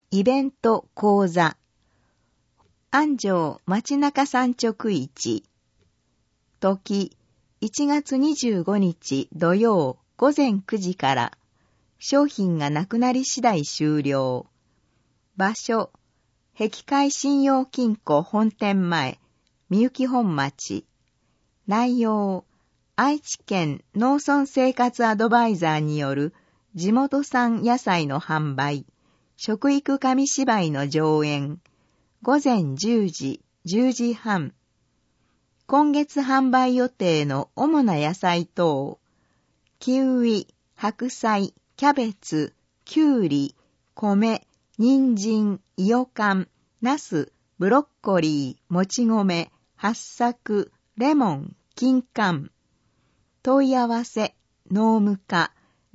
イベント講座。安城街中産直市。時、1月25日土曜午前9時から、商品がなくなり次第終了。場所、碧海信用金庫本店前、みゆき本町。内容、愛知県農村生活アドバイザーによる地元産野菜の販売、食育紙芝居の上演、午前10時、10時半。今月販売予定の主な野菜等、キウイ、白菜、キャベツ、キュウリ、米、人参、イヨカン、ナス、ブロッコリー、もち米、八朔、レモン、金柑。問い合わせ、農務課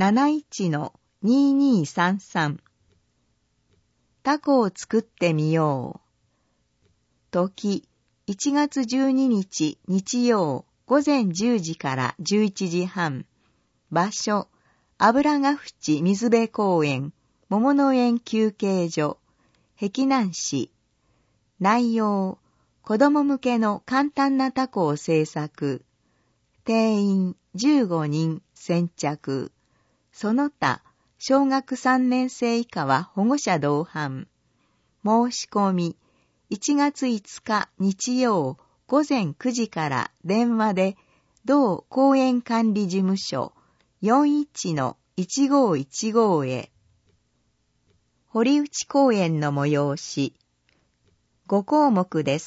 71-2233。タコを作ってみよう。時、1月12日日曜午前10時から11時半。場所、油ヶ淵水辺公園、桃の園休憩所、碧南市。内容、子供向けの簡単なタコを制作。定員15人先着。その他、小学3年生以下は保護者同伴。申し込み、1月5日日曜午前9時から電話で、同公園管理事務所 41-1515 へ。堀内公園の催し。5項目です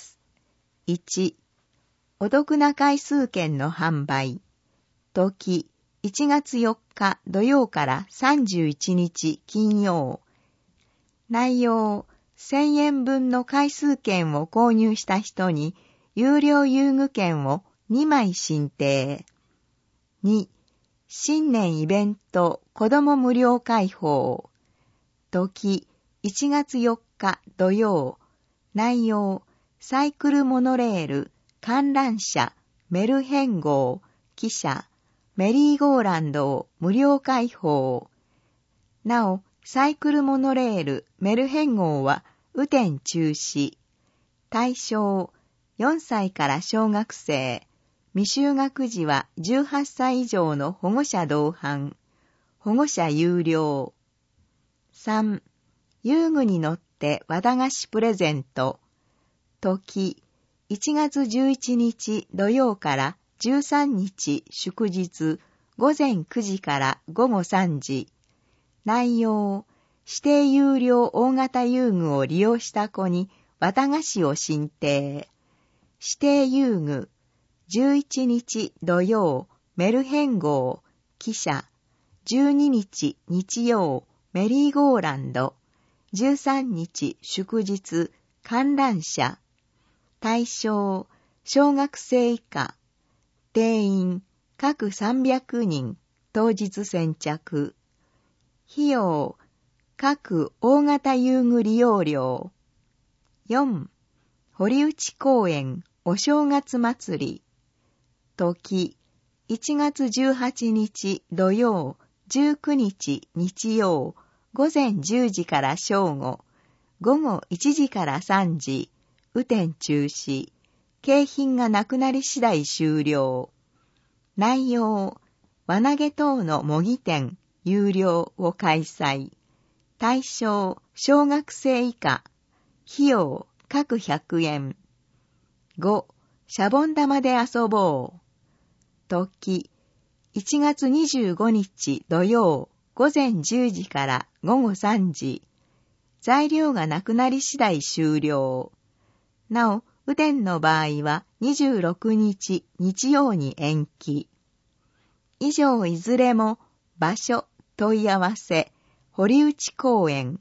。1、お得な回数券の販売。時、1月4日土曜から31日金曜。内容、1000円分の回数券を購入した人に、有料遊具券を2枚進呈。2、新年イベント子ども無料開放。時、1月4日土曜。内容、サイクルモノレール、観覧車、メルヘン号、汽車、メリーゴーランドを無料開放。なお、サイクルモノレール、メルヘン号は雨天中止。対象、4歳から小学生。未就学児は18歳以上の保護者同伴。保護者有料。3、遊具に乗って和駄菓子プレゼント。時、1月11日土曜から13日祝日午前9時から午後3時。内容、指定有料大型遊具を利用した子に和駄菓子を進呈。指定遊具、11日土曜メルヘン号、汽車、12日日曜メリーゴーランド、13日祝日観覧車。対象、小学生以下。定員、各300人、当日先着。費用、各大型遊具利用料。4、堀内公園お正月祭り。時、1月18日土曜、19日日曜、午前10時から正午、午後1時から3時、雨天中止、景品がなくなり次第終了。内容、輪投げ等の模擬店、有料を開催。対象、小学生以下。費用、各100円。5、シャボン玉で遊ぼう。時、1月25日土曜、午前10時から午後3時。材料がなくなり次第終了。なお、雨天の場合は26日日曜に延期。以上いずれも場所問い合わせ堀内公園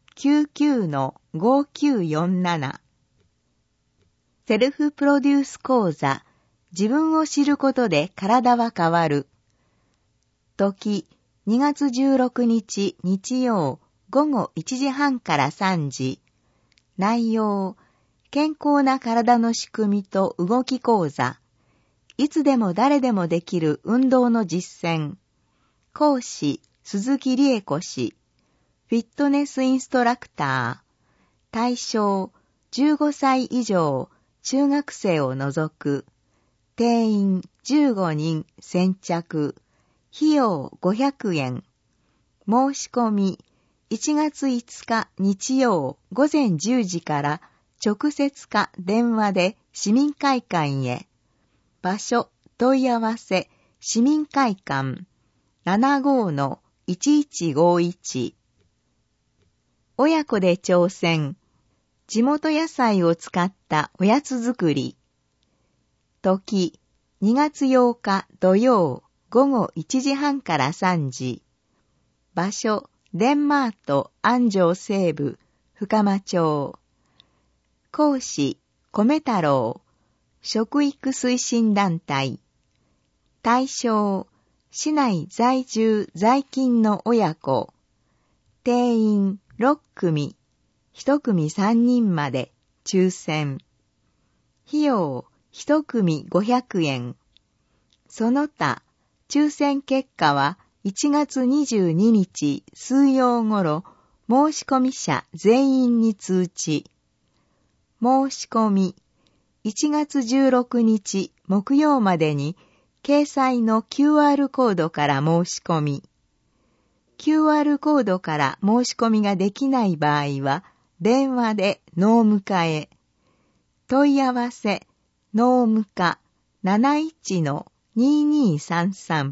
99-5947。セルフプロデュース講座、自分を知ることで体は変わる。時、2月16日日曜午後1時半から3時。内容、健康な体の仕組みと動き講座。いつでも誰でもできる運動の実践。講師、鈴木理恵子氏。 フィットネスインストラクター、対象15歳以上中学生を除く、定員15人先着、費用500円。申し込み1月5日日曜午前10時から直接か電話で市民会館へ。場所問い合わせ市民会館 75-1151。親子で挑戦。地元野菜を使ったおやつ作り。時2月8日土曜午後1時半から3時。場所デンマート安城西部深間町。講師米太郎食育推進団体。対象市内在住在勤の親子。定員6組。1組3人まで抽選。費用1組500円。その他、抽選結果は1月22日水曜頃、申し込み者全員に通知。申し込み、1月16日木曜までに、掲載の QR コードから申し込み。QR コードから申し込みができない場合は、電話で農務課へ。問い合わせ、農務課 71-2233。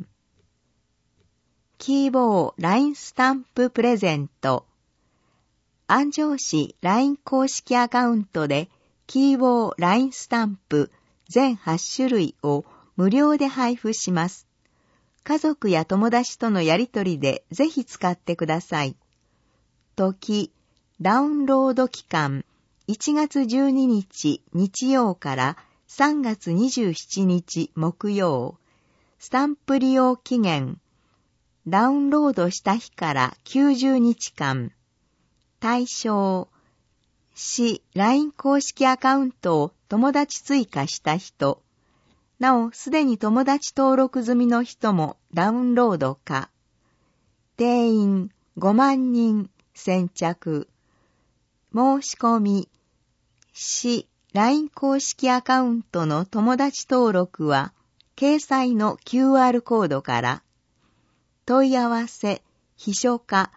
キーボー LINE スタンププレゼント。安城市 LINE 公式アカウントで、キーボー LINE スタンプ全8種類を無料で配布します。家族や友達とのやりとりでぜひ使ってください。時、ダウンロード期間1月12日日曜から3月27日木曜。スタンプ利用期限。ダウンロードした日から90日間。対象。市 LINE 公式アカウントを友達追加した人。なお、すでに友達登録済みの人もダウンロード可。定員5万人先着。申し込み。市 LINE 公式アカウントの友達登録は、掲載の QR コードから。問い合わせ、秘書課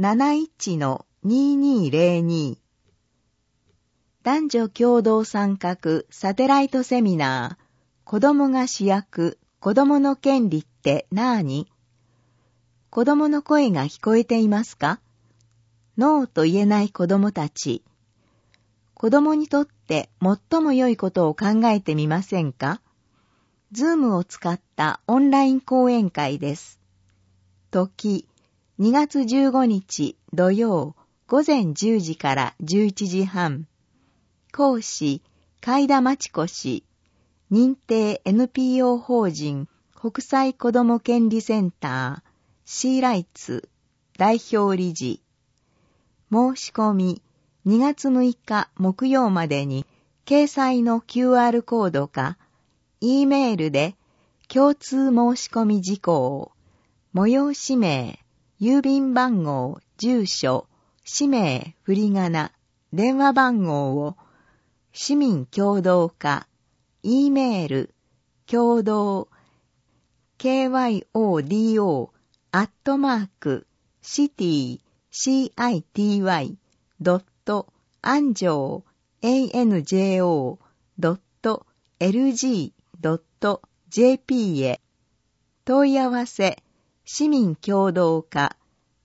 71-2202。男女共同参画サテライトセミナー。子供が主役、子供の権利ってなーに？子供の声が聞こえていますか？ノーと言えない子供たち。子供にとって最も良いことを考えてみませんか？ズームを使ったオンライン講演会です。時、2月15日土曜午前10時から11時半。講師、海田真知子氏。認定 NPO 法人国際子ども権利センター C ライツ代表理事。申し込み2月6日木曜までに掲載の QR コードか E メールで共通申し込み事項、催し名、郵便番号、住所、氏名、振り仮名、電話番号を市民共同課E メール、共同、city.city.city.anjo.lg.jp へ。問い合わせ、市民共同課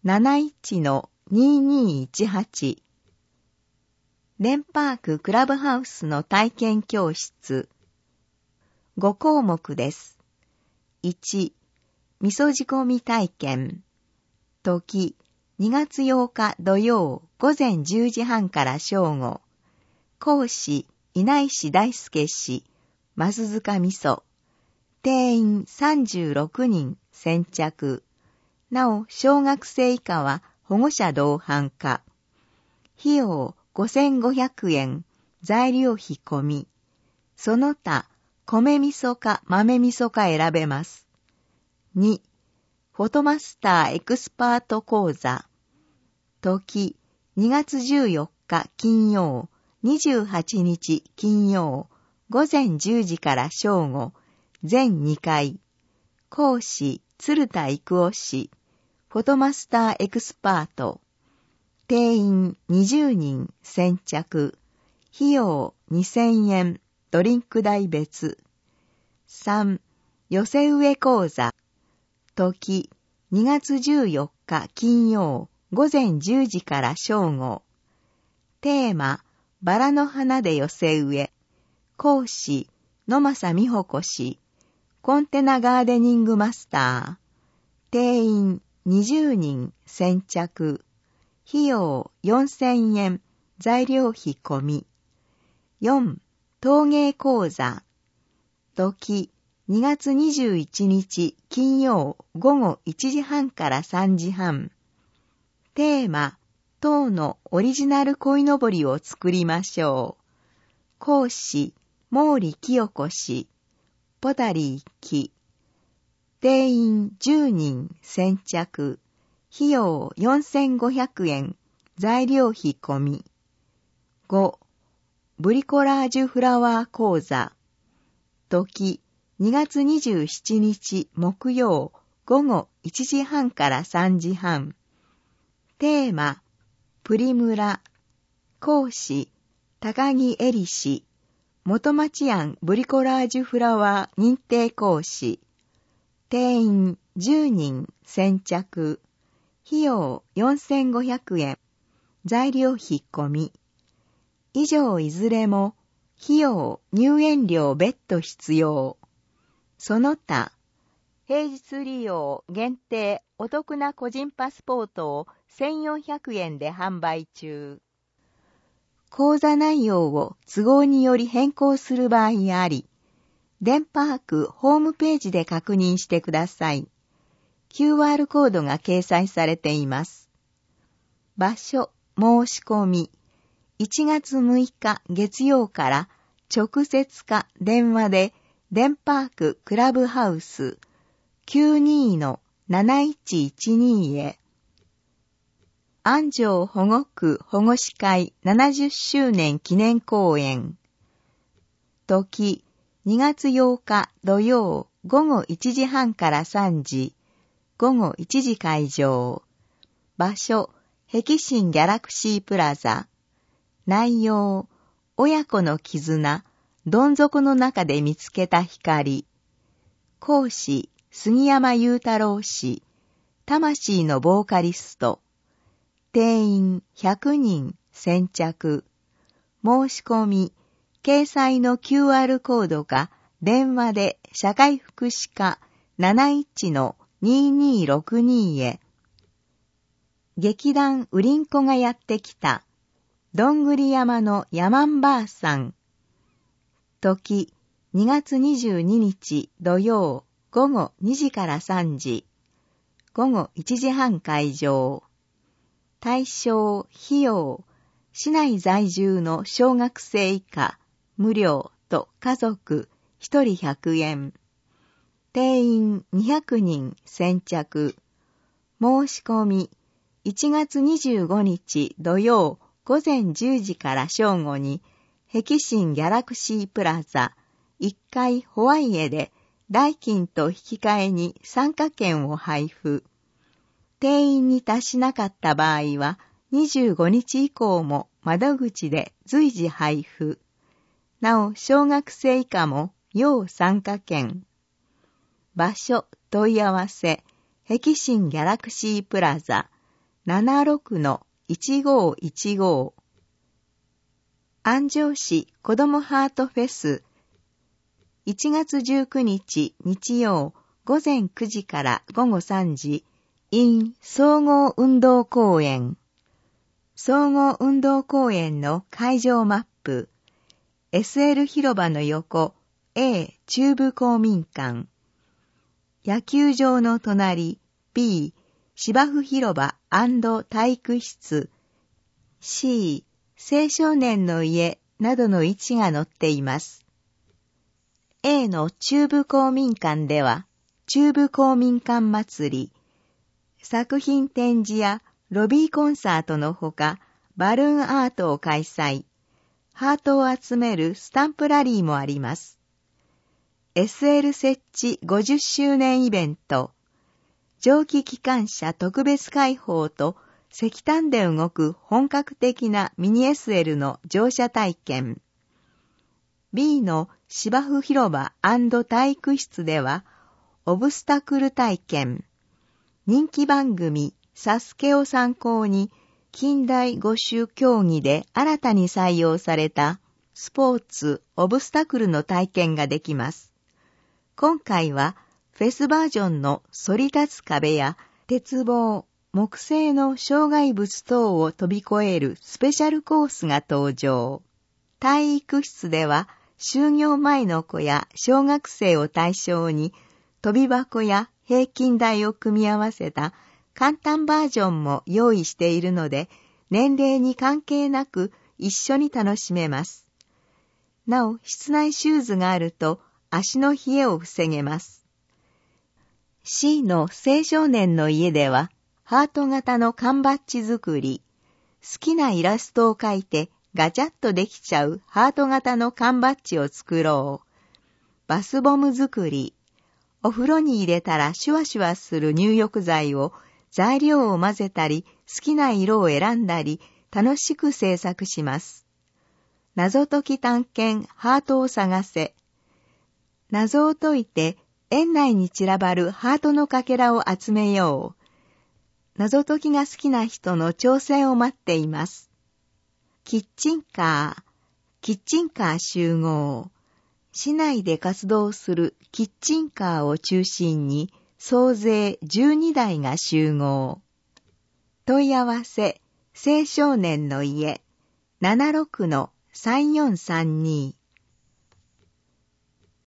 71-2218。デンパーククラブハウスの体験教室。5項目です。1、味噌仕込み体験。時、2月8日土曜午前10時半から正午。講師、稲石大輔氏、増塚味噌。定員36人先着。なお、小学生以下は保護者同伴可。費用5500円、材料費込み。その他、米味噌か豆味噌か選べます。2、フォトマスターエクスパート講座。 時、2月14日金曜、28日金曜、午前10時から正午、全2回。講師、鶴田育夫氏、フォトマスターエクスパート。定員20人先着。費用2000円、ドリンク代別。3、寄せ植え講座。時、2月14日金曜、午前10時から正午。テーマ、バラの花で寄せ植え。講師、野正美穂子氏、コンテナガーデニングマスター。定員20人先着。費用4000円、材料費込み。4、陶芸講座。時、2月21日金曜午後1時半から3時半。テーマ、陶のオリジナル鯉のぼりを作りましょう。講師、毛利清子氏、ポタリー木。定員10人先着。費用4500円、材料費込み。5、ブリコラージュフラワー講座。時、2月27日木曜午後1時半から3時半。テーマ、プリムラ。講師、高木恵里氏、元町庵ブリコラージュフラワー認定講師。定員10人先着。費用4500円。材料費込み。以上いずれも、費用、入園料別途必要。その他、平日利用限定お得な個人パスポートを1400円で販売中。講座内容を都合により変更する場合があり、デンパークホームページで確認してください。QR コードが掲載されています。場所、申し込み。1月6日月曜から直接か電話でデンパーククラブハウス 92-7112 へ。安城保護区保護司会70周年記念公演。時、2月8日土曜午後1時半から3時、午後1時会場。場所、碧新ギャラクシープラザ。内容、親子の絆、どん底の中で見つけた光。講師、杉山裕太郎氏、魂のボーカリスト。定員100人先着。申し込み、掲載の QR コードか電話で社会福祉課 71-2262 へ。劇団ウリンコがやってきた。どんぐり山の山んばあさん。時、2月22日土曜午後2時から3時。午後1時半会場。対象、費用、市内在住の小学生以下、無料と家族、1人100円。定員200人先着。申し込み、1月25日土曜午前10時から正午に、碧新ギャラクシープラザ1階ホワイエで代金と引き換えに参加券を配布。定員に達しなかった場合は、25日以降も窓口で随時配布。なお、小学生以下も要参加券。場所、問い合わせ、碧新ギャラクシープラザ 76-1515。安城市子どもハートフェス。1月19日日曜午前9時から午後3時。in 総合運動公園。総合運動公園の会場マップ。SL 広場の横、A 中部公民館。野球場の隣、B 芝生広場&体育室。C 青少年の家などの位置が載っています。A の中部公民館では、中部公民館祭り、作品展示やロビーコンサートのほか、バルーンアートを開催。ハートを集めるスタンプラリーもあります。SL 設置50周年イベント。蒸気機関車特別開放と石炭で動く本格的なミニ SL の乗車体験。B の芝生広場&体育室では、オブスタクル体験。人気番組サスケを参考に、近代五種競技で新たに採用されたスポーツオブスタクルの体験ができます。今回はフェスバージョンの反り立つ壁や鉄棒、木製の障害物等を飛び越えるスペシャルコースが登場。体育室では就業前の子や小学生を対象に飛び箱や平均台を組み合わせた簡単バージョンも用意しているので、年齢に関係なく一緒に楽しめます。なお、室内シューズがあると足の冷えを防げます。C の青少年の家では、ハート型の缶バッジ作り、好きなイラストを描いてガチャッとできちゃうハート型の缶バッジを作ろう。バスボム作り、お風呂に入れたらシュワシュワする入浴剤を材料を混ぜたり、好きな色を選んだり、楽しく制作します。謎解き探検ハートを探せ。謎を解いて、園内に散らばるハートのかけらを集めよう。謎解きが好きな人の挑戦を待っています。キッチンカー集合。市内で活動するキッチンカーを中心に、総勢12台が集合。問い合わせ、青少年の家、76-3432